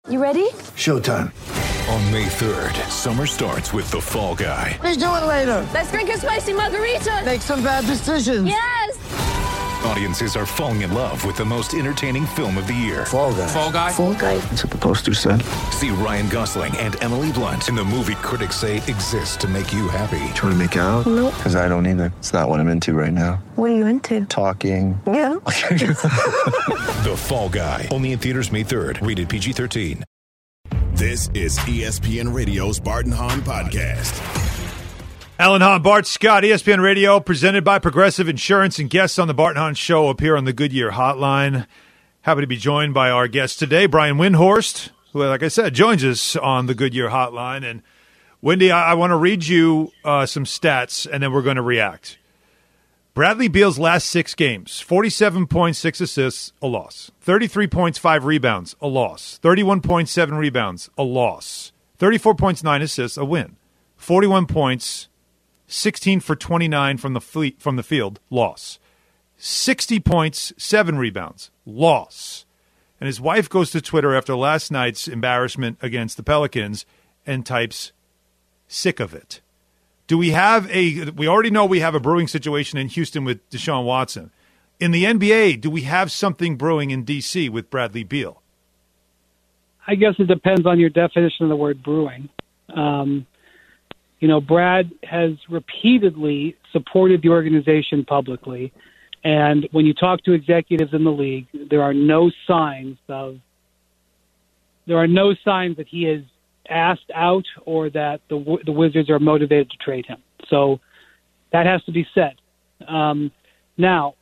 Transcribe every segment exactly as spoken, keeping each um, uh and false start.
You ready? Showtime. On May third, summer starts with The Fall Guy. Let's do it later. Let's drink a spicy margarita. Make some bad decisions. Yes! Audiences are falling in love with the most entertaining film of the year. Fall Guy. Fall Guy? Fall Guy. That's what the poster said. See Ryan Gosling and Emily Blunt in the movie critics say exists to make you happy. Trying to make it out? Nope. Because I don't either. It's not what I'm into right now. What are you into? Talking. Yeah. The Fall Guy. Only in theaters May third. Rated P G thirteen. This is E S P N Radio's Bart and Hahn Podcast. Alan Hahn, Bart Scott, E S P N Radio, presented by Progressive Insurance, and guests on the Bart and Hahn Show appear on the Goodyear Hotline. Happy to be joined by our guest today, Brian Windhorst, who, like I said, joins us on the Goodyear Hotline. And, Wendy, I, I want to read you uh, some stats, and then we're going to react. Bradley Beal's last six games, forty-seven points, six assists, a loss. thirty-three points, five rebounds, a loss. thirty-one point seven rebounds, a loss. thirty-four points, nine assists, a win. forty-one points, sixteen for twenty-nine from the fleet, from the field, loss. sixty points, seven rebounds, loss. And his wife goes to Twitter after last night's embarrassment against the Pelicans and types, sick of it. Do we have a – we already know we have a brewing situation in Houston with Deshaun Watson. In the N B A, do we have something brewing in D C with Bradley Beal? I guess it depends on your definition of the word brewing. Um, you know, Brad has repeatedly supported the organization publicly. And when you talk to executives in the league, there are no signs of – there are no signs that he is – asked out or that the the Wizards are motivated to trade him. So that has to be said. Um, now,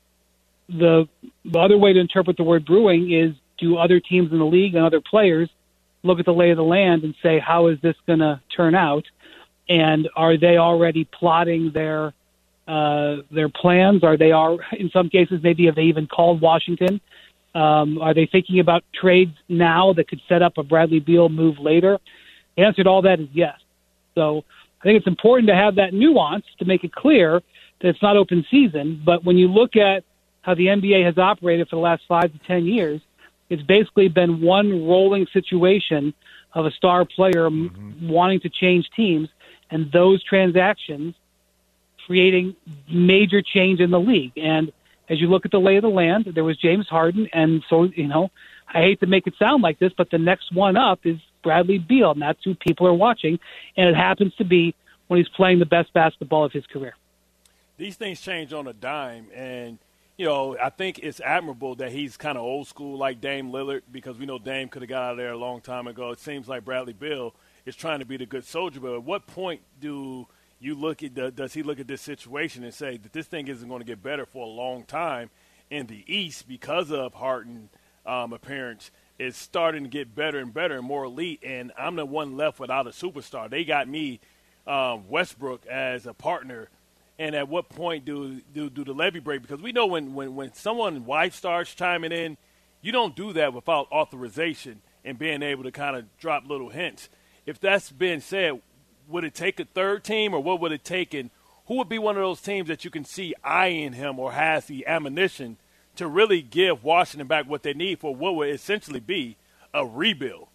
the, the other way to interpret the word brewing is, do other teams in the league and other players look at the lay of the land and say, how is this going to turn out? And are they already plotting their uh, their plans? Are they, are in some cases, maybe have they even called Washington? Um, are they thinking about trades now that could set up a Bradley Beal move later? The answer to all that is yes. So I think it's important to have that nuance to make it clear that it's not open season. But when you look at how the N B A has operated for the last five to ten years, it's basically been one rolling situation of a star player mm-hmm. wanting to change teams, and those transactions creating major change in the league. And as you look at the lay of the land, there was James Harden, and so, you know, I hate to make it sound like this, but the next one up is Bradley Beal, and that's who people are watching, and it happens to be when he's playing the best basketball of his career. These things change on a dime, and, you know, I think it's admirable that he's kind of old school like Dame Lillard, because we know Dame could have got out of there a long time ago. It seems like Bradley Beal is trying to be the good soldier, but at what point do – you look at the, does he look at this situation and say that this thing isn't going to get better for a long time in the East because of Harden um, appearance is starting to get better and better and more elite, and I'm the one left without a superstar. They got me, um, Westbrook, as a partner, and at what point do do, do the levee break? Because we know when, when, when someone's wife starts chiming in, you don't do that without authorization and being able to kind of drop little hints. If that's been said, would it take a third team, or what would it take, and who would be one of those teams that you can see eyeing him or has the ammunition to really give Washington back what they need for what would essentially be a rebuild?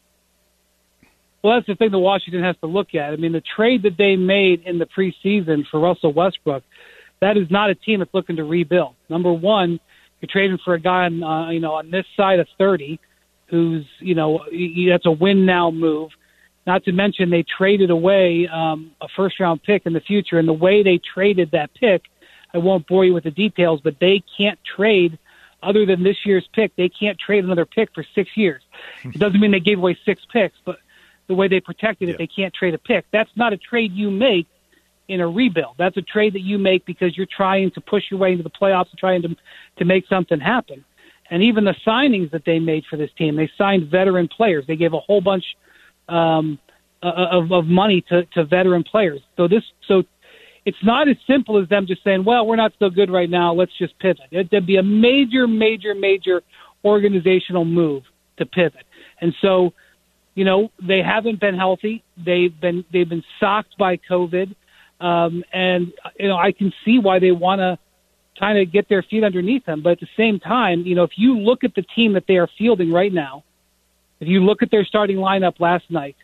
Well, that's the thing that Washington has to look at. I mean, the trade that they made in the preseason for Russell Westbrook, that is not a team that's looking to rebuild. Number one, you're trading for a guy on, uh, you know, on this side of thirty who's, you know, that's a win-now move. Not to mention they traded away um, a first-round pick in the future, and the way they traded that pick, I won't bore you with the details, but they can't trade, other than this year's pick, they can't trade another pick for six years. It doesn't mean they gave away six picks, but the way they protected it, yeah. They can't trade a pick. That's not a trade you make in a rebuild. That's a trade that you make because you're trying to push your way into the playoffs and trying to to make something happen. And even the signings that they made for this team, they signed veteran players. They gave a whole bunch Um, of, of money to, to veteran players. So this, so it's not as simple as them just saying, well, we're not so good right now, let's just pivot. It, there'd be a major, major, major organizational move to pivot. And so, you know, they haven't been healthy. They've been, they've been socked by COVID. Um, and, you know, I can see why they want to kind of get their feet underneath them. But at the same time, you know, if you look at the team that they are fielding right now, if you look at their starting lineup last night,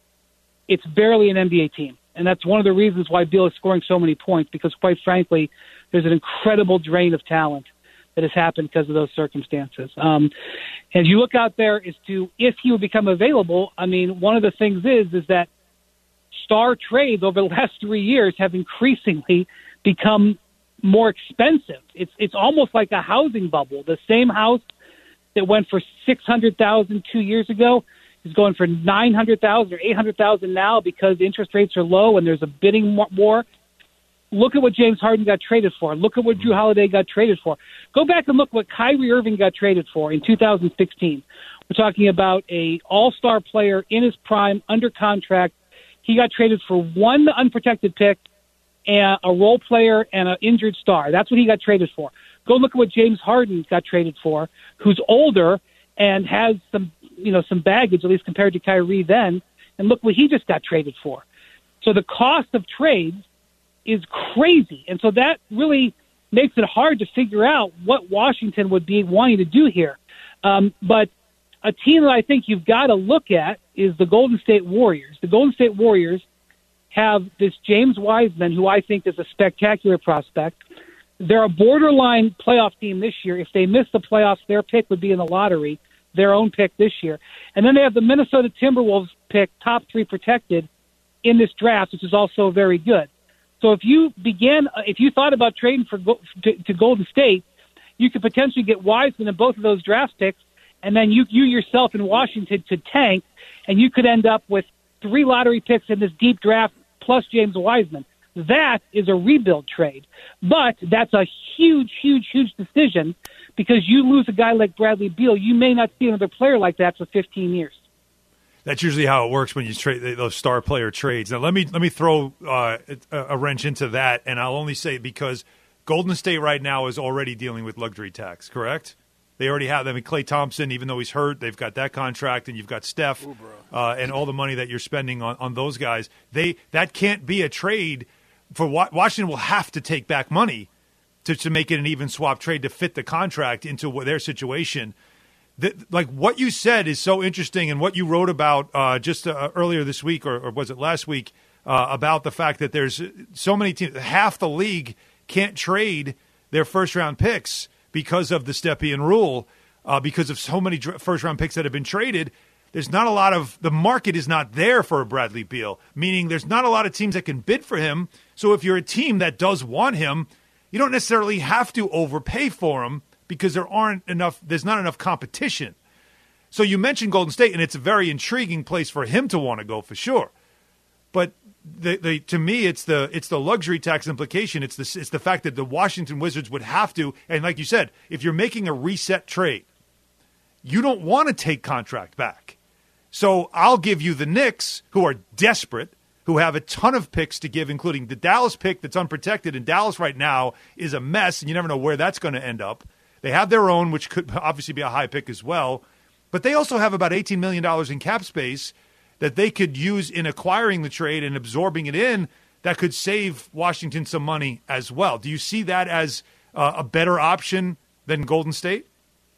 it's barely an N B A team. And that's one of the reasons why Beal is scoring so many points, because, quite frankly, there's an incredible drain of talent that has happened because of those circumstances. Um, and you look out there as to if he would become available, I mean, one of the things is, is that star trades over the last three years have increasingly become more expensive. It's it's almost like a housing bubble. The same house that went for six hundred thousand dollars two years ago is going for nine hundred thousand dollars or eight hundred thousand dollars now because interest rates are low and there's a bidding war. Look at what James Harden got traded for. Look at what Drew Holiday got traded for. Go back and look what Kyrie Irving got traded for in two thousand sixteen. We're talking about a all-star player in his prime, under contract. He got traded for one unprotected pick, and a role player, and an injured star. That's what he got traded for. Go look at what James Harden got traded for, who's older and has some, you know, some baggage, at least compared to Kyrie then, and look what he just got traded for. So the cost of trades is crazy, and so that really makes it hard to figure out what Washington would be wanting to do here. Um, but a team that I think you've got to look at is the Golden State Warriors. The Golden State Warriors have this James Wiseman, who I think is a spectacular prospect. They're a borderline playoff team this year. If they miss the playoffs, their pick would be in the lottery, their own pick this year. And then they have the Minnesota Timberwolves pick, top three protected in this draft, which is also very good. So if you began, if you thought about trading for to, to Golden State, you could potentially get Wiseman in both of those draft picks, and then you, you yourself in Washington could tank, and you could end up with three lottery picks in this deep draft plus James Wiseman. That is a rebuild trade. But that's a huge, huge, huge decision because you lose a guy like Bradley Beal. You may not see another player like that for fifteen years. That's usually how it works when you trade those star player trades. Now, let me let me throw uh, a wrench into that, and I'll only say because Golden State right now is already dealing with luxury tax, correct? They already have. I mean, Klay Thompson, even though he's hurt, they've got that contract, and you've got Steph uh, and all the money that you're spending on, on those guys. They that can't be a trade for Washington. Will have to take back money to to make it an even swap trade to fit the contract into their situation. The, like what you said is so interesting, and what you wrote about uh, just uh, earlier this week, or, or was it last week, uh, about the fact that there's so many teams, half the league can't trade their first round picks because of the Stepien rule, uh, because of so many dr- first-round picks that have been traded. There's not a lot of – the market is not there for a Bradley Beal, meaning there's not a lot of teams that can bid for him. So if you're a team that does want him, you don't necessarily have to overpay for him because there aren't enough – there's not enough competition. So you mentioned Golden State, and it's a very intriguing place for him to want to go for sure. But the, the, to me, it's the it's the luxury tax implication. It's the it's the fact that the Washington Wizards would have to, and like you said, if you're making a reset trade, you don't want to take contract back. So I'll give you the Knicks, who are desperate, who have a ton of picks to give, including the Dallas pick that's unprotected. And Dallas right now is a mess, and you never know where that's going to end up. They have their own, which could obviously be a high pick as well. But they also have about eighteen million dollars in cap space that they could use in acquiring the trade and absorbing it in, that could save Washington some money as well. Do you see that as uh, a better option than Golden State?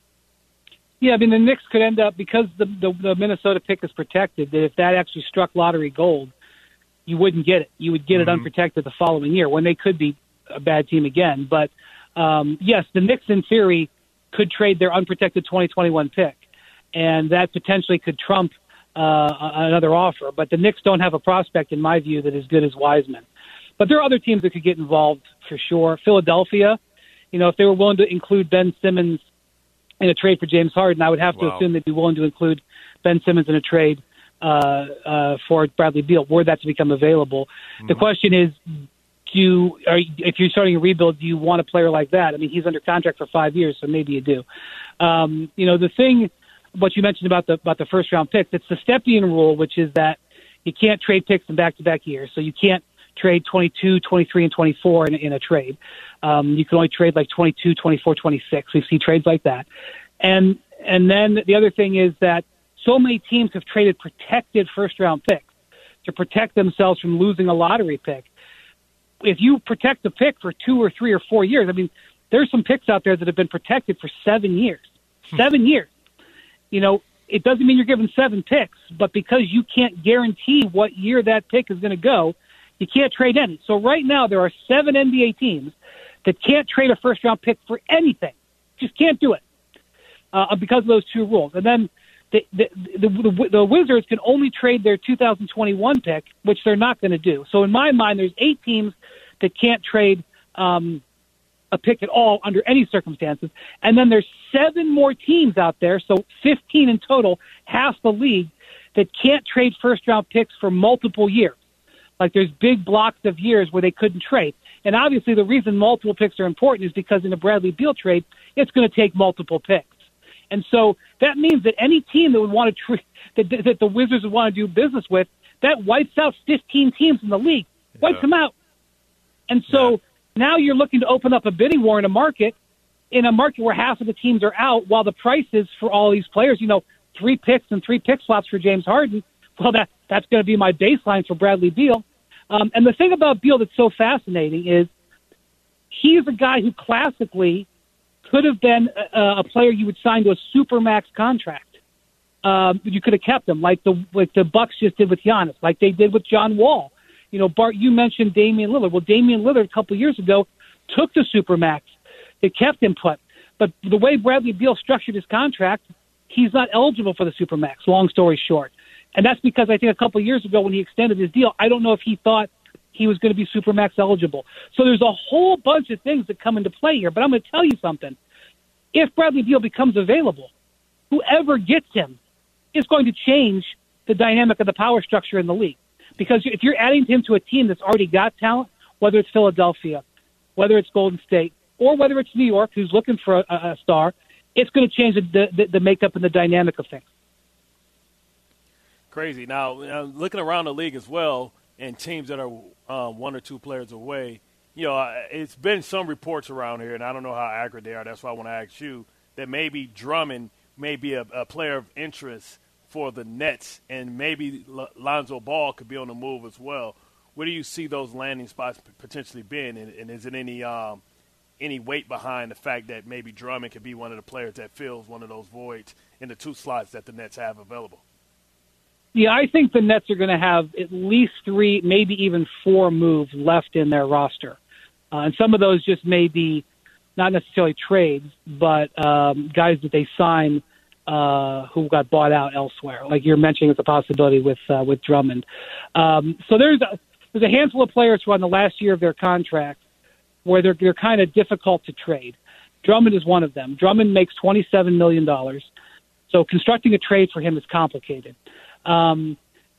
Yeah, I mean, the Knicks could end up, because the, the, the Minnesota pick is protected, that if that actually struck lottery gold, you wouldn't get it. You would get mm-hmm. it unprotected the following year, when they could be a bad team again. But, um, yes, the Knicks, in theory, could trade their unprotected twenty twenty-one pick, and that potentially could trump Uh, another offer. But the Knicks don't have a prospect, in my view, that is good as Wiseman. But there are other teams that could get involved for sure. Philadelphia, you know, if they were willing to include Ben Simmons in a trade for James Harden, I would have to wow. assume they'd be willing to include Ben Simmons in a trade uh, uh, for Bradley Beal, were that to become available. Mm-hmm. The question is, do you, are you, if you're starting a rebuild, do you want a player like that? I mean, he's under contract for five years, so maybe you do. Um, you know, the thing what you mentioned about the about the first round picks, it's the Stepien rule, which is that you can't trade picks in back-to-back years. So you can't trade twenty-two, twenty-three, and twenty-four in, in a trade. Um, you can only trade like twenty-two, twenty-four, twenty-six. We see trades like that. And and then the other thing is that so many teams have traded protected first-round picks to protect themselves from losing a lottery pick. If you protect the pick for two or three or four years, I mean, there's some picks out there that have been protected for seven years. Seven years. You know, it doesn't mean you're given seven picks, but because you can't guarantee what year that pick is going to go, you can't trade any. So right now there are seven N B A teams that can't trade a first-round pick for anything. Just can't do it uh, because of those two rules. And then the the, the the the Wizards can only trade their two thousand twenty-one pick, which they're not going to do. So in my mind, there's eight teams that can't trade um, a pick at all under any circumstances. And then there's seven more teams out there, so fifteen in total, half the league, that can't trade first-round picks for multiple years. Like there's big blocks of years where they couldn't trade. And obviously the reason multiple picks are important is because in a Bradley Beal trade, it's going to take multiple picks. And so that means that any team that would want to tra- that, that the Wizards would want to do business with, that wipes out fifteen teams in the league, wipes Yeah. them out. And so Yeah. now you're looking to open up a bidding war in a market, in a market where half of the teams are out, while the prices for all these players, you know, three picks and three pick swaps for James Harden, well, that that's going to be my baseline for Bradley Beal. Um, and the thing about Beal that's so fascinating is he's a guy who classically could have been a, a player you would sign to a supermax contract. Um, you could have kept him, like the like the Bucks just did with Giannis, like they did with John Wall. You know, Bart, you mentioned Damian Lillard. Well, Damian Lillard a couple of years ago took the supermax. They kept him put. But the way Bradley Beal structured his contract, he's not eligible for the supermax, long story short. And that's because I think a couple of years ago when he extended his deal, I don't know if he thought he was going to be supermax eligible. So there's a whole bunch of things that come into play here. But I'm going to tell you something. If Bradley Beal becomes available, whoever gets him is going to change the dynamic of the power structure in the league. Because if you're adding him to a team that's already got talent, whether it's Philadelphia, whether it's Golden State, or whether it's New York, who's looking for a, a star, it's going to change the, the, the makeup and the dynamic of things. Crazy. Now, uh, looking around the league as well, and teams that are uh, one or two players away, you know, uh, it's been some reports around here, and I don't know how accurate they are. That's why I want to ask you that maybe Drummond may be a, a player of interest for the Nets, and maybe L- Lonzo Ball could be on the move as well. Where do you see those landing spots p- potentially being, and, and is it any um, any weight behind the fact that maybe Drummond could be one of the players that fills one of those voids in the two slots that the Nets have available? Yeah, I think the Nets are going to have at least three, maybe even four moves left in their roster. Uh, and some of those just may be not necessarily trades, but um, guys that they sign uh, who got bought out elsewhere, like you're mentioning as a possibility with uh, with Drummond. Um, so there's a, there's a handful of players who are on the last year of their contract where they're, they're kind of difficult to trade. Drummond is one of them. Drummond makes twenty-seven million dollars, so constructing a trade for him is complicated. Um,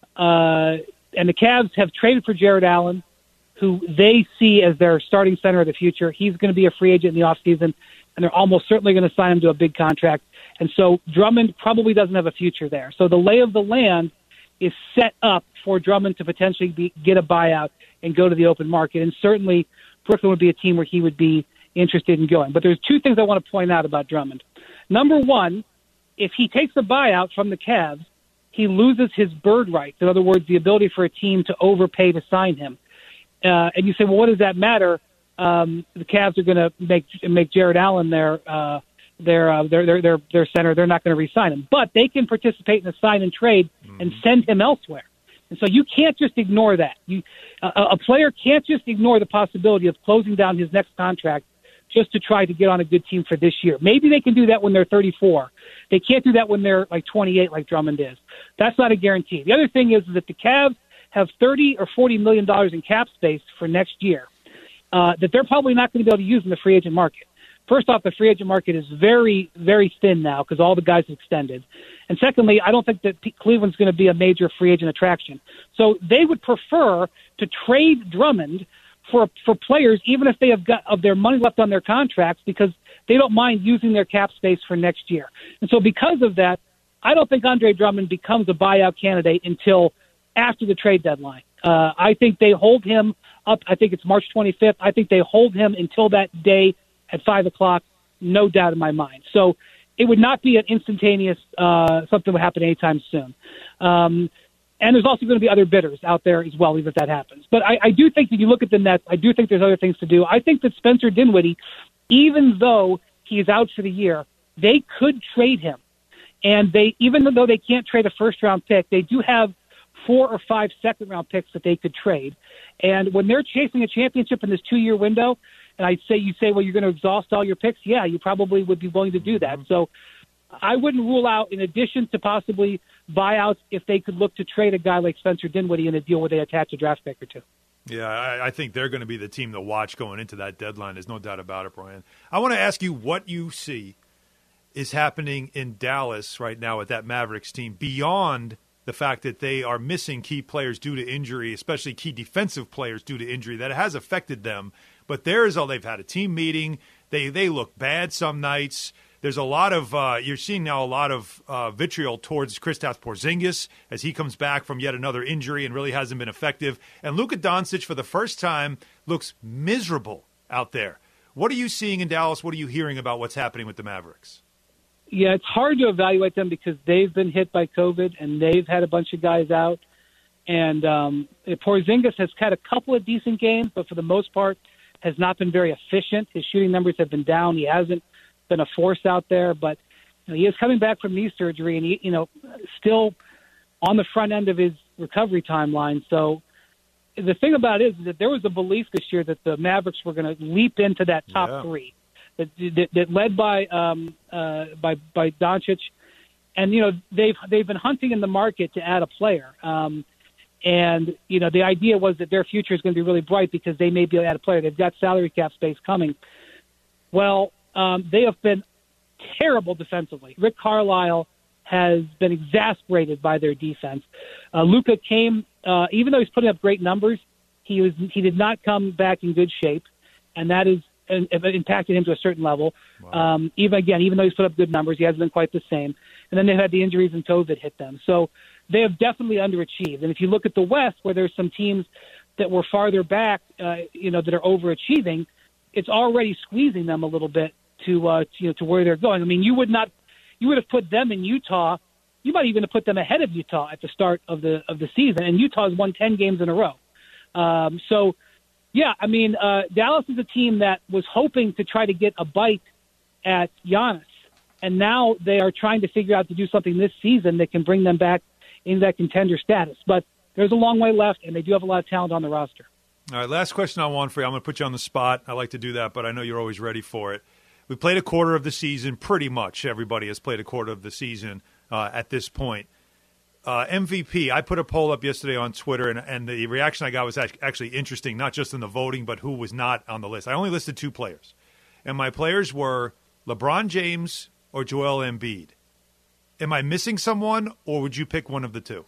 uh, and the Cavs have traded for Jared Allen, who they see as their starting center of the future. He's going to be a free agent in the offseason, and they're almost certainly going to sign him to a big contract. And so Drummond probably doesn't have a future there. So the lay of the land is set up for Drummond to potentially be, get a buyout and go to the open market. And certainly Brooklyn would be a team where he would be interested in going. But there's two things I want to point out about Drummond. Number one, if he takes a buyout from the Cavs, he loses his bird rights. In other words, the ability for a team to overpay to sign him. Uh, and you say, well, what does that matter? Um, the Cavs are going to make make Jared Allen their uh, their, uh, their their their their center. They're not going to re-sign him, but they can participate in a sign and trade mm-hmm. and send him elsewhere. And so you can't just ignore that. You uh, a player can't just ignore the possibility of closing down his next contract just to try to get on a good team for this year. Maybe they can do that when they're thirty-four. They can't do that when they're like twenty-eight, like Drummond is. That's not a guarantee. The other thing is, is that the Cavs have thirty or forty million dollars in cap space for next year uh, that they're probably not going to be able to use in the free agent market. First off, the free agent market is very, very thin now because all the guys have extended. And secondly, I don't think that P- Cleveland's going to be a major free agent attraction. So they would prefer to trade Drummond for for players, even if they have got of their money left on their contracts, because they don't mind using their cap space for next year. And so because of that, I don't think Andre Drummond becomes a buyout candidate until after the trade deadline. Uh, I think they hold him up. I think it's March twenty-fifth. I think they hold him until that day at five o'clock, no doubt in my mind. So it would not be an instantaneous uh, something would happen anytime soon. Um, and there's also going to be other bidders out there as well, even if that happens. But I, I do think that you look at the Nets, I do think there's other things to do. I think that Spencer Dinwiddie, even though he is out for the year, they could trade him. And they, even though they can't trade a first-round pick, they do have four or five second-round picks that they could trade. And when they're chasing a championship in this two-year window, and I say you say, well, you're going to exhaust all your picks, yeah, you probably would be willing to do that. So I wouldn't rule out, in addition to possibly buyouts, if they could look to trade a guy like Spencer Dinwiddie in a deal where they attach a draft pick or two. Yeah, I, I think they're going to be the team to watch going into that deadline. There's no doubt about it, Brian. I want to ask you what you see is happening in Dallas right now with that Mavericks team beyond the fact that they are missing key players due to injury, especially key defensive players due to injury. That has affected them. But there's all they've had a team meeting. They they look bad some nights. There's a lot of uh, you're seeing now a lot of uh, vitriol towards Kristaps Porzingis as he comes back from yet another injury and really hasn't been effective. And Luka Doncic, for the first time, looks miserable out there. What are you seeing in Dallas? What are you hearing about what's happening with the Mavericks? Yeah, it's hard to evaluate them because they've been hit by COVID and they've had a bunch of guys out. And um, Porzingis has had a couple of decent games, but for the most part has not been very efficient. His shooting numbers have been down. He hasn't been a force out there, but you know, he is coming back from knee surgery and he, you know, still on the front end of his recovery timeline. So the thing about it is that there was a belief this year that the Mavericks were going to leap into that top yeah. three. That, that, that led by um, uh, by by Doncic, and you know they've they've been hunting in the market to add a player, um, and you know the idea was that their future is going to be really bright because they may be able to add a player. They've got salary cap space coming. Well, um, they have been terrible defensively. Rick Carlisle has been exasperated by their defense. Uh, Luka came, uh, even though he's putting up great numbers, he was he did not come back in good shape, and that is. And it impacted him to a certain level. Wow. Um, even again, even though he's put up good numbers, he hasn't been quite the same. And then they've had the injuries and COVID hit them. So they have definitely underachieved. And if you look at the West, where there's some teams that were farther back, uh, you know, that are overachieving, it's already squeezing them a little bit to, uh, to, you know, to where they're going. I mean, you would not, you would have put them in Utah. You might even have put them ahead of Utah at the start of the of the season. And Utah's won ten games in a row. Um, so. Yeah, I mean, uh, Dallas is a team that was hoping to try to get a bite at Giannis, and now they are trying to figure out to do something this season that can bring them back into that contender status. But there's a long way left, and they do have a lot of talent on the roster. All right, last question I want for you. I'm going to put you on the spot. I like to do that, but I know you're always ready for it. We played a quarter of the season. Pretty much everybody has played a quarter of the season uh, at this point. Uh, M V P, I put a poll up yesterday on Twitter, and, and the reaction I got was actually interesting, not just in the voting, but who was not on the list. I only listed two players, and my players were LeBron James or Joel Embiid. Am I missing someone, or would you pick one of the two?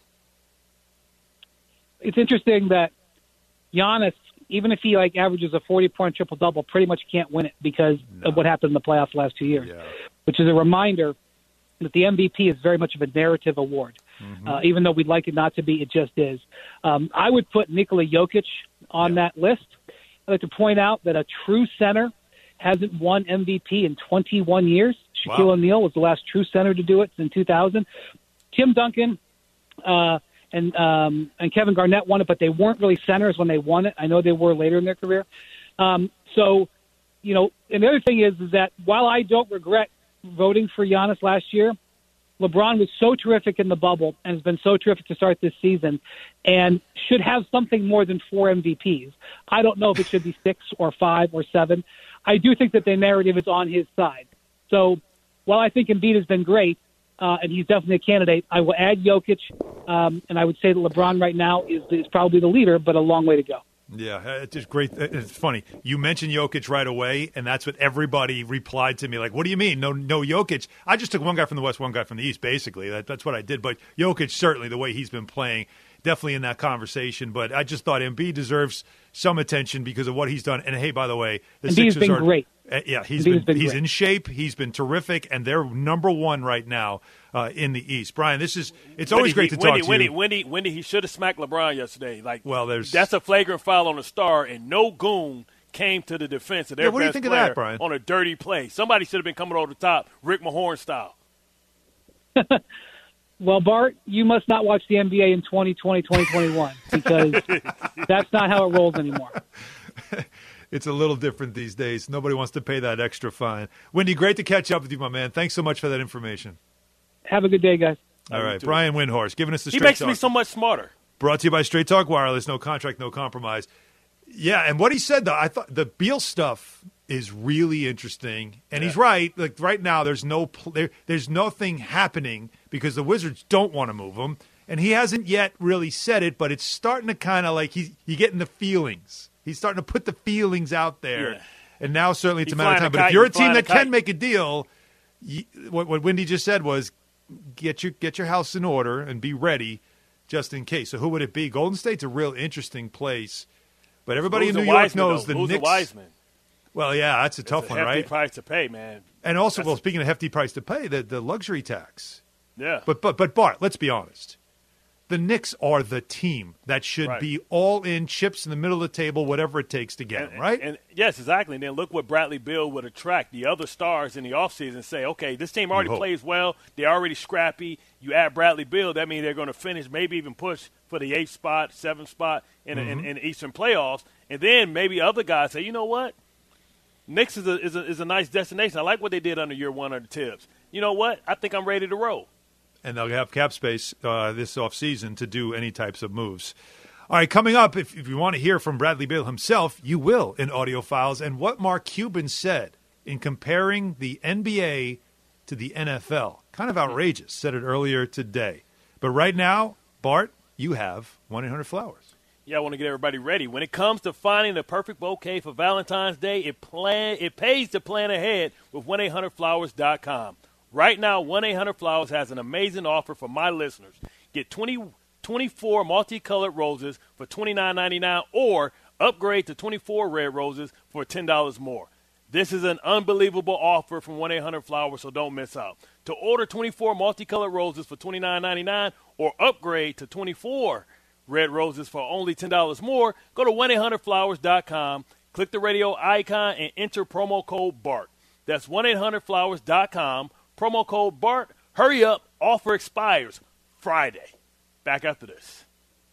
It's interesting that Giannis, even if he like averages a forty-point triple-double, pretty much can't win it because no. of what happened in the playoffs the last two years, yeah. which is a reminder that the M V P is very much of a narrative award. Mm-hmm. Uh, even though we'd like it not to be, it just is. Um, I would put Nikola Jokic on yeah. that list. I'd like to point out that a true center hasn't won M V P in twenty-one years. Shaquille wow. O'Neal was the last true center to do it in two thousand. Tim Duncan uh, and um, and Kevin Garnett won it, but they weren't really centers when they won it. I know they were later in their career. Um, so, you know, and the other thing is, is that while I don't regret voting for Giannis last year, LeBron was so terrific in the bubble and has been so terrific to start this season and should have something more than four M V Ps. I don't know if it should be six or five or seven. I do think that the narrative is on his side. So while I think Embiid has been great, uh, and he's definitely a candidate, I will add Jokic, um, and I would say that LeBron right now is, is probably the leader, but a long way to go. Yeah, it's just great. It's funny. You mentioned Jokic right away, and that's what everybody replied to me. Like, what do you mean? No, no Jokic. I just took one guy from the West, one guy from the East, basically. That, that's what I did. But Jokic, certainly, the way he's been playing, definitely in that conversation. But I just thought Embiid deserves some attention because of what he's done. And, hey, by the way, the Embiid's Sixers been are great. Uh, yeah, he's Embiid's been, been he's great. in shape. He's been terrific, and they're number one right now uh, in the East. Brian, this is it's Wendy, always great to he, Wendy, talk Wendy, to you. Wendy, Wendy, he should have smacked LeBron yesterday. Like, well, there's that's a flagrant foul on the star, and no goon came to the defense of their yeah, what do you best think of player that, Brian? on a dirty play. Somebody should have been coming over the top, Rick Mahorn style. Well, Bart, you must not watch the N B A in twenty twenty, twenty twenty-one because that's not how it rolls anymore. It's a little different these days. Nobody wants to pay that extra fine. Wendy, great to catch up with you, my man. Thanks so much for that information. Have a good day, guys. All right, Brian Windhorst giving us the He straight makes talk. me so much smarter. Brought to you by Straight Talk Wireless. No contract, no compromise. Yeah, and what he said, though, I thought the Beal stuff is really interesting. And Yeah. he's right. Like right now, there's no pl- there, there's nothing happening because the Wizards don't want to move him. And he hasn't yet really said it, but it's starting to kind of like he's you getting the feelings. He's starting to put the feelings out there. Yeah. And now certainly it's He's a matter of flying time. a But if kite, you're a he's team flying that a kite. can make a deal, you, what, what Wendy just said was get your get your house in order and be ready just in case. So who would it be? Golden State's a real interesting place. But everybody Who's in a New York Wiseman, knows though? the Who's a Knicks. Wiseman? Well, yeah, that's a tough It's a one, hefty right? price to pay, man. And also, That's- well, speaking of hefty price to pay, the, the luxury tax. Yeah. But but but Bart, let's be honest. The Knicks are the team that should Right. be all in, chips in the middle of the table, whatever it takes to get And, them, right? And yes, exactly. And then look what Bradley Beal would attract the other stars in the offseason. Say, okay, this team already hope. plays well. They're already scrappy. You add Bradley Beal, that means they're going to finish, maybe even push for the eighth spot, seventh spot in, Mm-hmm. in, in the Eastern playoffs. And then maybe other guys say, you know what? Knicks is a, is a is a nice destination. I like what they did under year one of the Tibbs. You know what? I think I'm ready to roll. And they'll have cap space uh, this offseason to do any types of moves. All right, coming up, if, if you want to hear from Bradley Beal himself, you will in Audio Files. And what Mark Cuban said in comparing the N B A to the N F L. Kind of outrageous. Said it earlier today. But right now, Bart, you have one eight hundred flowers. Yeah, I want to get everybody ready. When it comes to finding the perfect bouquet for Valentine's Day, it plan it pays to plan ahead with one eight hundred flowers dot com. Right now, one eight hundred flowers has an amazing offer for my listeners. Get twenty, twenty-four multicolored roses for twenty-nine ninety-nine or upgrade to twenty-four red roses for ten dollars more. This is an unbelievable offer from one eight hundred flowers, so don't miss out. To order twenty-four multicolored roses for twenty-nine ninety-nine or upgrade to twenty-four red roses for only ten dollars more, go to one eight hundred flowers dot com, click the radio icon, and enter promo code BART. That's one eight hundred flowers dot com. Promo code BART. Hurry up. Offer expires Friday. Back after this.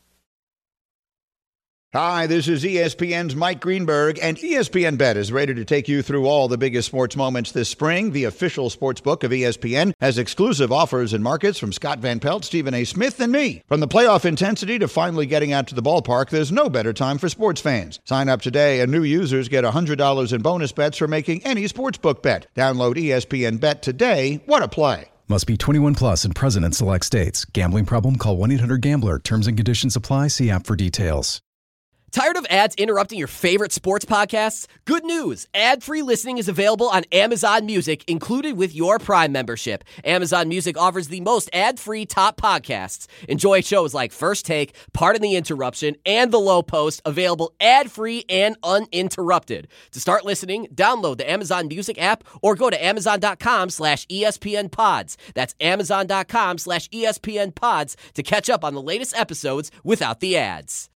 Hi, this is E S P N's Mike Greenberg, and E S P N Bet is ready to take you through all the biggest sports moments this spring. The official sports book of E S P N has exclusive offers and markets from Scott Van Pelt, Stephen A. Smith, and me. From the playoff intensity to finally getting out to the ballpark, there's no better time for sports fans. Sign up today, and new users get one hundred dollars in bonus bets for making any sportsbook bet. Download E S P N Bet today. What a play. Must be twenty-one plus and present in select states. Gambling problem? Call one eight hundred gambler. Terms and conditions apply. See app for details. Tired of ads interrupting your favorite sports podcasts? Good news! Ad-free listening is available on Amazon Music, included with your Prime membership. Amazon Music offers the most ad-free top podcasts. Enjoy shows like First Take, Pardon the Interruption, and The Low Post, available ad-free and uninterrupted. To start listening, download the Amazon Music app or go to amazon.com slash ESPN pods. That's amazon.com slash ESPN pods to catch up on the latest episodes without the ads.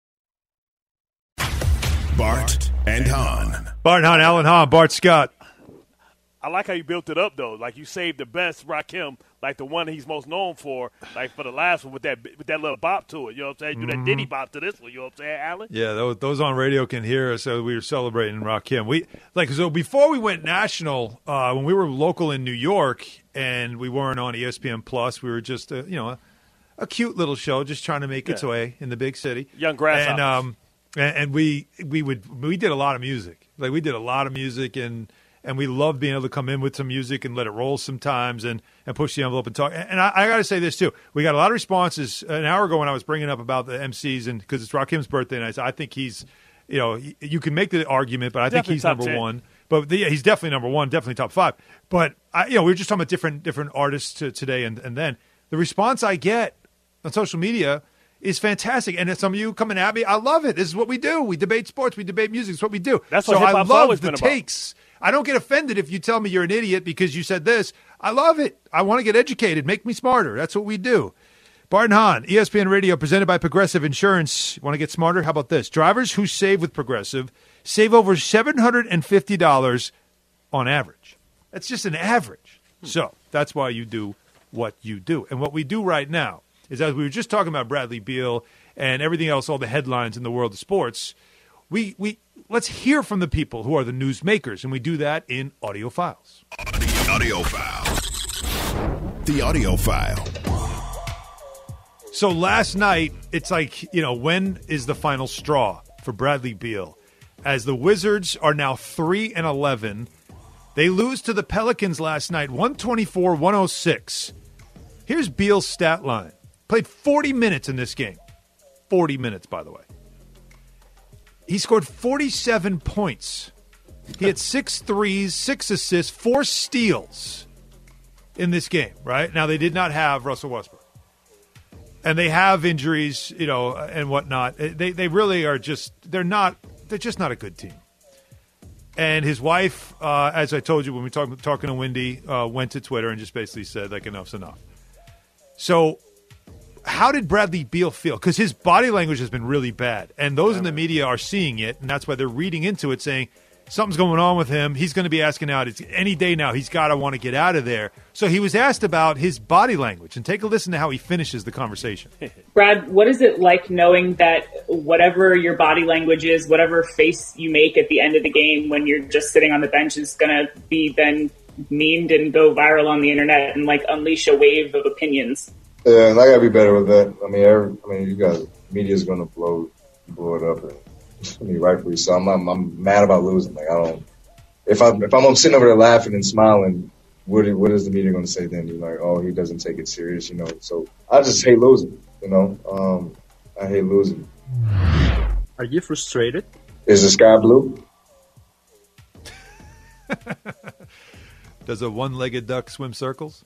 Bart and Hahn. Bart Hahn, Alan Hahn, Bart Scott. I like how you built it up, though. Like you saved the best Rakim, like the one he's most known for, like for the last one with that with that little bop to it. You know what I'm saying? Do that Diddy bop to this one. You know what I'm saying, Alan? Yeah, those, those on radio can hear us. So we were celebrating Rakim. We like so before we went national, uh, when we were local in New York and we weren't on E S P N Plus, we were just a, you know a, a cute little show, just trying to make its Yeah. way in the big city. Young grasshoppers. And um, and, and we we would we did a lot of music. Like we did a lot of music and. And we love being able to come in with some music and let it roll sometimes and, and push the envelope and talk. And I, I got to say this, too. We got a lot of responses an hour ago when I was bringing up about the M Cs, and because it's Rakim's birthday, and I said, I think he's, you know, you can make the argument, but I Definitely think he's top number ten. one. But the, yeah, he's definitely number one, definitely top five. But, I, you know, we were just talking about different different artists to, today and, and then. The response I get on social media is fantastic. And some of you coming at me, I love it. This is what we do. We debate sports. We debate music. It's what we do. That's so what I hip-hop's love always the been about. takes. I don't get offended if you tell me you're an idiot because you said this. I love it. I want to get educated. Make me smarter. That's what we do. Bart and Hahn, E S P N Radio, presented by Progressive Insurance. Want to get smarter? How about this? Drivers who save with Progressive save over seven hundred fifty dollars on average. That's just an average. So that's why you do what you do. And what we do right now is, as we were just talking about Bradley Beal and everything else, all the headlines in the world of sports, we we let's hear from the people who are the news makers, and we do that in Audio Files. Audio Files. the audio file. So last night, it's like, you know, when is the final straw for Bradley Beal? As the Wizards are now three and eleven, they lose to the Pelicans last night, one twenty-four to one oh six. Here's Beal's stat line. Played forty minutes in this game. forty minutes, by the way. He scored forty-seven points. He had six threes, six assists, four steals in this game, right? Now, they did not have Russell Westbrook. And they have injuries, you know, and whatnot. They they really are just, they're not, they're just not a good team. And his wife, uh, as I told you when we talked talking to Wendy, uh, went to Twitter and just basically said, like, enough's enough. So how did Bradley Beal feel? Because his body language has been really bad. And those in the media are seeing it, and that's why they're reading into it, saying something's going on with him. He's going to be asking out. It's any day now. He's got to want to get out of there. So he was asked about his body language, and take a listen to how he finishes the conversation. Brad, what is it like knowing that whatever your body language is, whatever face you make at the end of the game when you're just sitting on the bench is going to be then memed and go viral on the internet and like unleash a wave of opinions? Yeah, and I gotta be better with that. I mean, every, I mean, you guys, media's gonna blow, blow it up, and I mean, rightfully so. I'm, I'm, I'm mad about losing. Like, I don't. If I'm, if I'm sitting over there laughing and smiling, what, what is the media gonna say then? You're like, oh, he doesn't take it serious, you know. So I just hate losing, you know. Um, I hate losing. Are you frustrated? Is the sky blue? Does a one-legged duck swim circles?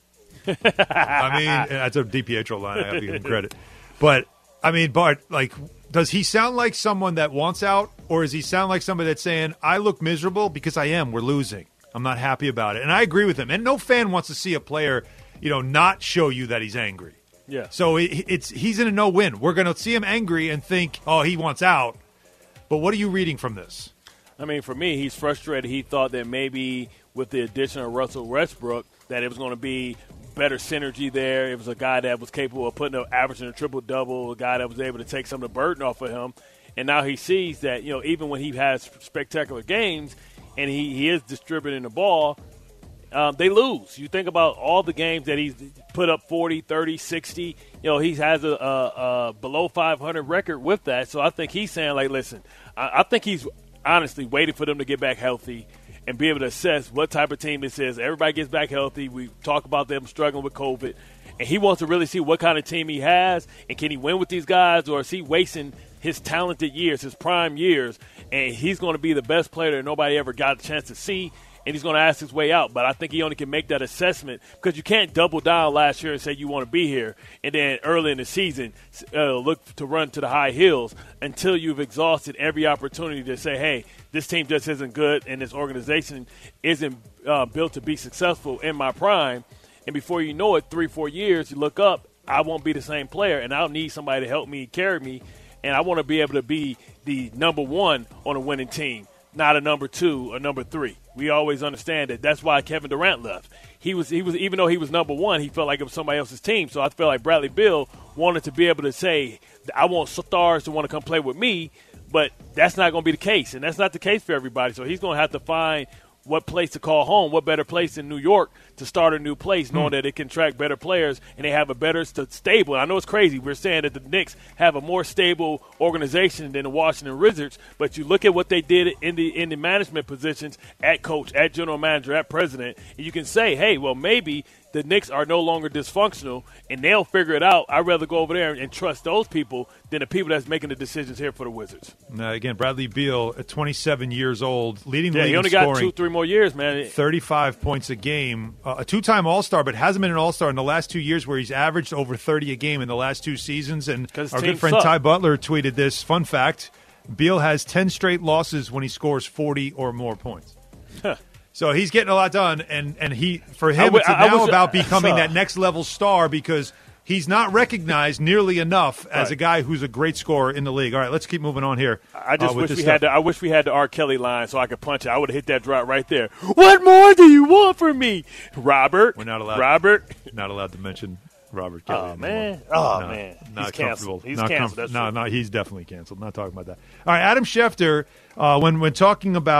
I mean, that's a DiPietro line. I have to give him credit. But, I mean, Bart, like, does he sound like someone that wants out, or does he sound like somebody that's saying, I look miserable because I am. We're losing. I'm not happy about it. And I agree with him. And no fan wants to see a player, you know, not show you that he's angry. Yeah. So it, it's he's in a no-win. We're going to see him angry and think, oh, he wants out. But what are you reading from this? I mean, for me, he's frustrated. He thought that maybe with the addition of Russell Westbrook that it was going to be better synergy there. It was a guy that was capable of putting up averaging a triple-double, a guy that was able to take some of the burden off of him. And now he sees that, you know, even when he has spectacular games and he, he is distributing the ball, um, they lose. You think about all the games that he's put up forty, thirty, sixty. You know, he has a, a, a below five hundred record with that. So I think he's saying, like, listen, I, I think he's honestly waiting for them to get back healthy and be able to assess what type of team this is. Everybody gets back healthy. We talk about them struggling with COVID. And he wants to really see what kind of team he has, and can he win with these guys, or is he wasting his talented years, his prime years, and he's going to be the best player that nobody ever got a chance to see, and he's going to ask his way out. But I think he only can make that assessment because you can't double down last year and say you want to be here, and then early in the season uh, look to run to the high hills until you've exhausted every opportunity to say, hey, this team just isn't good and this organization isn't uh, built to be successful in my prime. And before you know it, three, four years, you look up, I won't be the same player, and I'll need somebody to help me carry me, and I want to be able to be the number one on a winning team, not a number two or number three. We always understand that. That's why Kevin Durant left. He was, he was, even though he was number one, he felt like it was somebody else's team. So I feel like Bradley Beal wanted to be able to say, I want stars to want to come play with me, but that's not going to be the case, and that's not the case for everybody. So he's going to have to find what place to call home, what better place in New York to start a new place, knowing mm. that it can attract better players and they have a better st- stable. I know it's crazy. We're saying that the Knicks have a more stable organization than the Washington Wizards, but you look at what they did in the in the management positions at coach, at general manager, at president, and you can say, hey, well, maybe the Knicks are no longer dysfunctional, and they'll figure it out. I'd rather go over there and trust those people than the people that's making the decisions here for the Wizards. Now, again, Bradley Beal, at twenty-seven years old, leading the yeah, league he only in scoring, got two, three more years, man. thirty-five points a game, uh, a two-time All-Star, but hasn't been an All-Star in the last two years where he's averaged over thirty a game in the last two seasons. And our good friend suck. Ty Butler tweeted this. Fun fact, Beal has ten straight losses when he scores forty or more points. So he's getting a lot done, and, and he for him, w- it's I now was, about becoming uh, that next-level star because he's not recognized nearly enough as right. a guy who's a great scorer in the league. All right, let's keep moving on here. I just uh, with wish this we stuff. had the I wish we had the R. Kelly line so I could punch it. I would have hit that drop right there. What more do you want from me, Robert? We're not allowed. Robert, not allowed to mention Robert Kelly. Oh anymore. man, oh no, man, not he's canceled. He's not canceled. Comf- That's no, true. no, he's definitely canceled. Not talking about that. All right, Adam Schefter, uh, when when talking about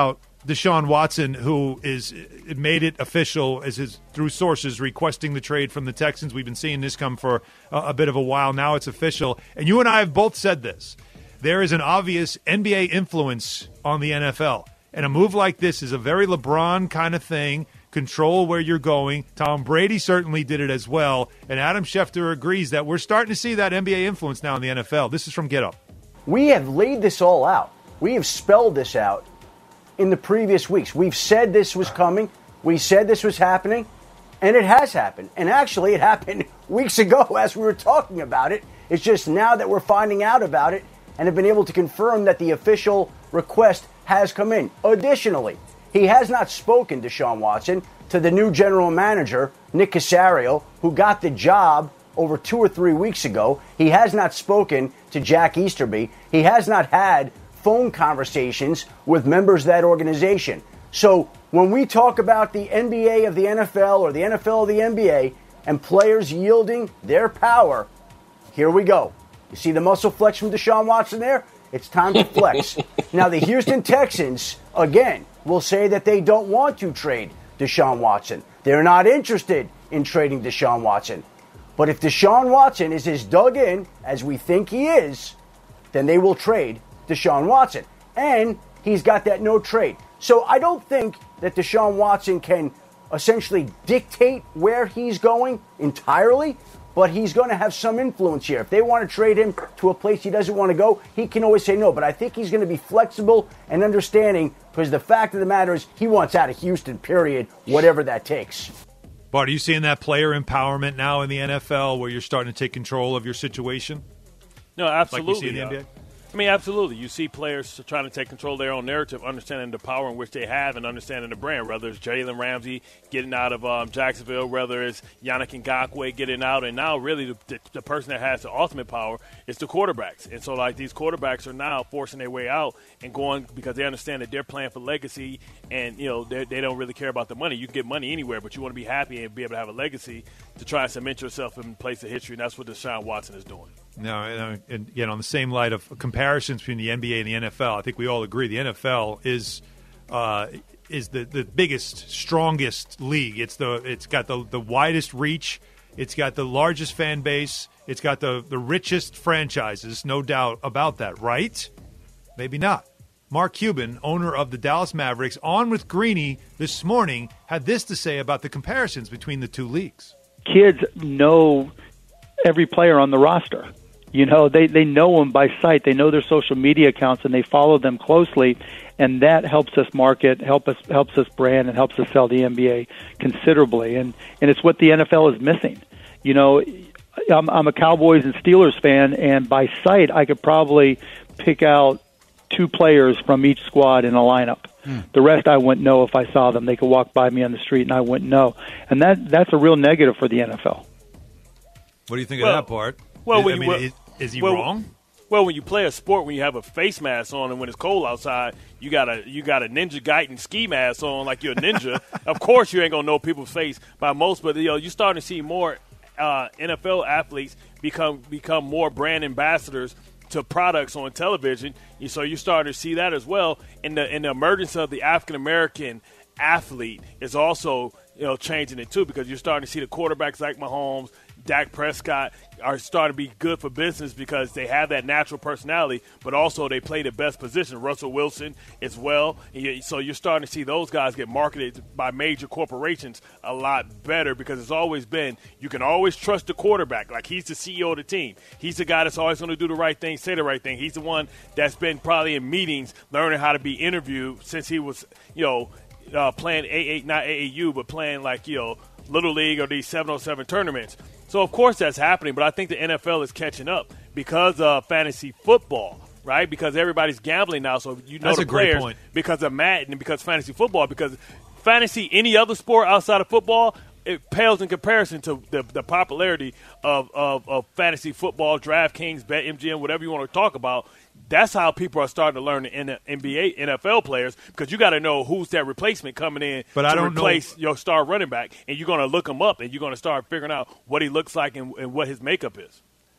Deshaun Watson, who is it made it official as his through sources requesting the trade from the Texans. We've been seeing this come for a, a bit of a while. Now it's official. And you and I have both said this. There is an obvious N B A influence on the N F L. And a move like this is a very LeBron kind of thing. Control where you're going. Tom Brady certainly did it as well. And Adam Schefter agrees that we're starting to see that N B A influence now in the N F L. This is from Get Up. We have laid this all out. We have spelled this out in the previous weeks. We've said this was coming. We said this was happening. And it has happened. And actually, it happened weeks ago as we were talking about it. It's just now that we're finding out about it and have been able to confirm that the official request has come in. Additionally, he has not spoken to Deshaun Watson, to the new general manager, Nick Caserio, who got the job over two or three weeks ago. He has not spoken to Jack Easterby. He has not had phone conversations with members of that organization. So when we talk about the N B A of the N F L or the N F L of the N B A and players yielding their power, here we go. You see the muscle flex from Deshaun Watson there? It's time to flex. Now, the Houston Texans, again, will say that they don't want to trade Deshaun Watson. They're not interested in trading Deshaun Watson. But if Deshaun Watson is as dug in as we think he is, then they will trade Deshaun Watson. And he's got that no trade. So I don't think that Deshaun Watson can essentially dictate where he's going entirely, but he's going to have some influence here. If they want to trade him to a place he doesn't want to go, he can always say no. But I think he's going to be flexible and understanding, because the fact of the matter is he wants out of Houston, period, whatever that takes. Bart, are you seeing that player empowerment now in the N F L where you're starting to take control of your situation? No, absolutely. Like you see in the N B A? I mean, absolutely. You see players trying to take control of their own narrative, understanding the power in which they have and understanding the brand, whether it's Jalen Ramsey getting out of um, Jacksonville, whether it's Yannick Ngakoue getting out, and now really the, the, the person that has the ultimate power is the quarterbacks. And so, like, these quarterbacks are now forcing their way out and going because they understand that they're playing for legacy and, you know, they don't really care about the money. You can get money anywhere, but you want to be happy and be able to have a legacy to try and cement yourself in place of history, and that's what Deshaun Watson is doing. No, and, and again, on the same light of comparisons between the N B A and the N F L, I think we all agree the N F L is uh, is the, the biggest, strongest league. It's the it's got the the widest reach. It's got the largest fan base. It's got the the richest franchises, no doubt about that. Right? Maybe not. Mark Cuban, owner of the Dallas Mavericks, on with Greeny this morning, had this to say about the comparisons between the two leagues. Kids know every player on the roster. You know, they, they know them by sight. They know their social media accounts, and they follow them closely, and that helps us market, help us helps us brand, and helps us sell the N B A considerably. And, and it's what the N F L is missing. You know, I'm, I'm a Cowboys and Steelers fan, and by sight, I could probably pick out two players from each squad in a lineup. Hmm. The rest I wouldn't know if I saw them. They could walk by me on the street, and I wouldn't know. And that that's a real negative for the N F L. What do you think well, of that part? Well, I when mean, you, well, is, is he well, wrong? Well, when you play a sport, when you have a face mask on, and when it's cold outside, you got a you got a Ninja Gaiden ski mask on, like you're a ninja. Of course, you ain't gonna know people's face by most, but you know you're starting to see more uh, N F L athletes become become more brand ambassadors to products on television. So you're starting to see that as well. And the and the emergence of the African American athlete is also, you know, changing it too, because you're starting to see the quarterbacks like Mahomes, Dak Prescott are starting to be good for business because they have that natural personality, but also they play the best position. Russell Wilson as well. So you're starting to see those guys get marketed by major corporations a lot better, because it's always been, you can always trust the quarterback. Like, he's the C E O of the team. He's the guy that's always going to do the right thing, say the right thing. He's the one that's been probably in meetings learning how to be interviewed since he was, you know, uh, playing A A, not A A U, but playing like, you know, Little League or these seven oh seven tournaments. So, of course, that's happening, but I think the N F L is catching up because of fantasy football, right? Because everybody's gambling now, so you know that's the a great players point. Because of Madden and because fantasy football, because fantasy, any other sport outside of football, it pales in comparison to the, the popularity of, of, of fantasy football, DraftKings, BetMGM, whatever you want to talk about. That's how people are starting to learn the N B A, N F L players, because you got to know who's that replacement coming in but to I don't replace know. your star running back, and you're going to look him up, and you're going to start figuring out what he looks like and, and what his makeup is.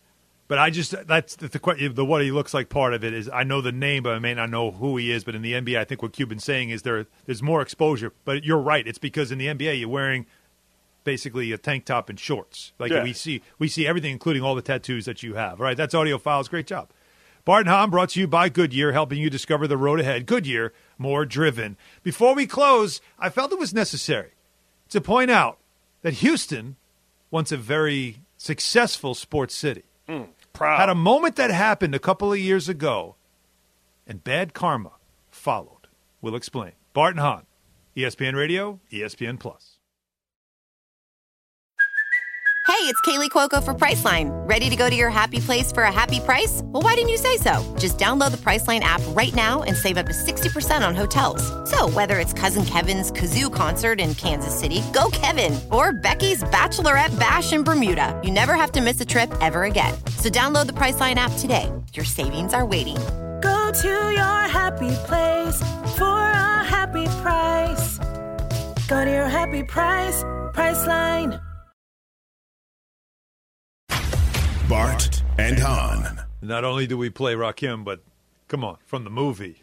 But I just that's the, the the what he looks like part of it is I know the name, but I may not know who he is. But in the N B A, I think what Cuban's saying is there there's more exposure. But you're right; it's because in the N B A you're wearing basically a tank top and shorts. Like Yeah. we see we see everything, including all the tattoos that you have. All right, that's Audio Files. Great job, Bart and Hahn, brought to you by Goodyear, helping you discover the road ahead. Goodyear, more driven. Before we close, I felt it was necessary to point out that Houston, once a very successful sports city. Mm, proud. Had a moment that happened a couple of years ago, and bad karma followed. We'll explain. Bart and Hahn, E S P N Radio, E S P N Plus. Hey, it's Kaylee Cuoco for Priceline. Ready to go to your happy place for a happy price? Well, why didn't you say so? Just download the Priceline app right now and save up to sixty percent on hotels. So whether it's Cousin Kevin's Kazoo Concert in Kansas City, go Kevin, or Becky's Bachelorette Bash in Bermuda, you never have to miss a trip ever again. So download the Priceline app today. Your savings are waiting. Go to your happy place for a happy price. Go to your happy price, Priceline. Bart and Hahn. Not only do we play Rakim, but come on, from the movie,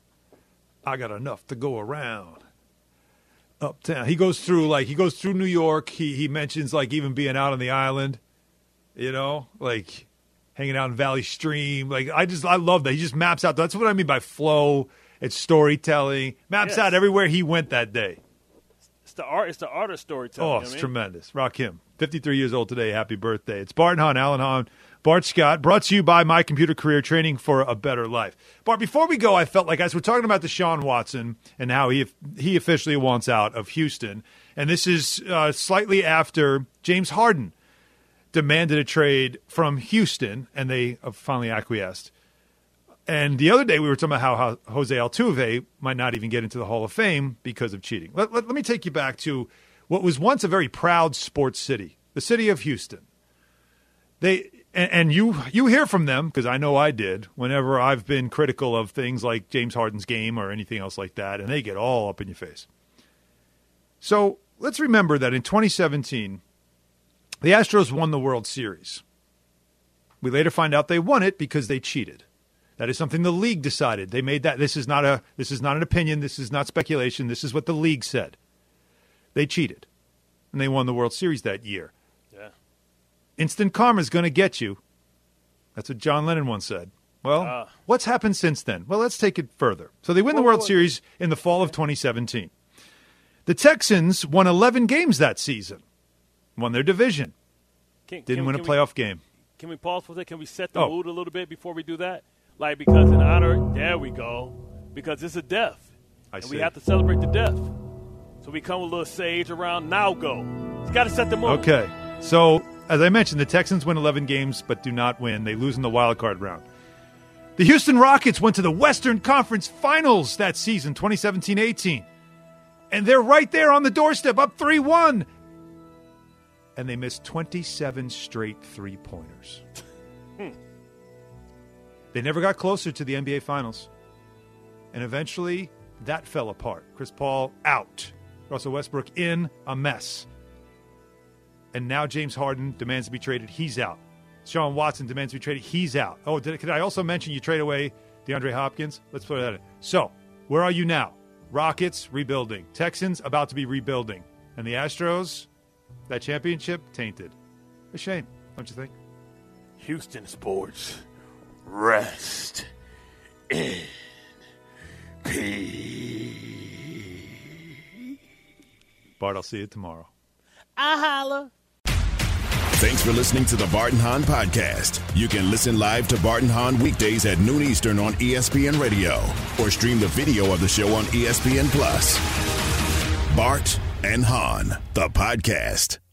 I Got Enough to Go Around. Uptown. He goes through, like, he goes through New York. He he mentions, like, even being out on the island, you know, like hanging out in Valley Stream. Like, I just, I love that. He just maps out. That's what I mean by flow. It's storytelling. Maps Yes. out everywhere he went that day. It's the art. It's the art of storytelling. Oh, you know it's what I mean? tremendous. Rakim, fifty-three years old today. Happy birthday. It's Bart and Hahn, Alan Hahn, Bart Scott, brought to you by My Computer Career Training for a Better Life. Bart, before we go, I felt like as we're talking about Deshaun Watson and how he he officially wants out of Houston, and this is uh, slightly after James Harden demanded a trade from Houston, and they have finally acquiesced. And the other day we were talking about how, how Jose Altuve might not even get into the Hall of Fame because of cheating. Let, let, let me take you back to what was once a very proud sports city, the city of Houston. They and, and you you hear from them, because I know I did, whenever I've been critical of things like James Harden's game or anything else like that, and they get all up in your face. So let's remember that in twenty seventeen, the Astros won the World Series. We later find out they won it because they cheated. That is something the league decided. They made that. This is not a. This is not an opinion. This is not speculation. This is what the league said. They cheated, and they won the World Series that year. Yeah. Instant karma is going to get you. That's what John Lennon once said. Well, Uh. what's happened since then? Well, let's take it further. So they win the Whoa, World whoa, whoa. Series in the fall of twenty seventeen. The Texans won eleven games that season, won their division, Can- didn't can- win a can we- playoff game. Can we pause for a second? Can we set the Oh. mood a little bit before we do that? Like, because in honor, there we go, because it's a death. I and see. we have to celebrate the death. So we come with a little sage around, now go. It's got to set the mood. Okay. So, as I mentioned, the Texans win eleven games but do not win. They lose in the wild card round. The Houston Rockets went to the Western Conference Finals that season, twenty seventeen eighteen. And they're right there on the doorstep, up three one. And they missed twenty-seven straight three-pointers. Hmm. They never got closer to the N B A Finals. And eventually, that fell apart. Chris Paul out. Russell Westbrook in, a mess. And now James Harden demands to be traded. He's out. Deshaun Watson demands to be traded. He's out. Oh, did, could I also mention you trade away DeAndre Hopkins? Let's put that in. So, where are you now? Rockets, rebuilding. Texans, about to be rebuilding. And the Astros, that championship, tainted. A shame, don't you think? Houston sports, rest in peace. Bart, I'll see you tomorrow. I holla. Thanks for listening to the Bart and Hahn podcast. You can listen live to Bart and Hahn weekdays at noon Eastern on E S P N Radio or stream the video of the show on E S P N Plus. Bart and Hahn, the podcast.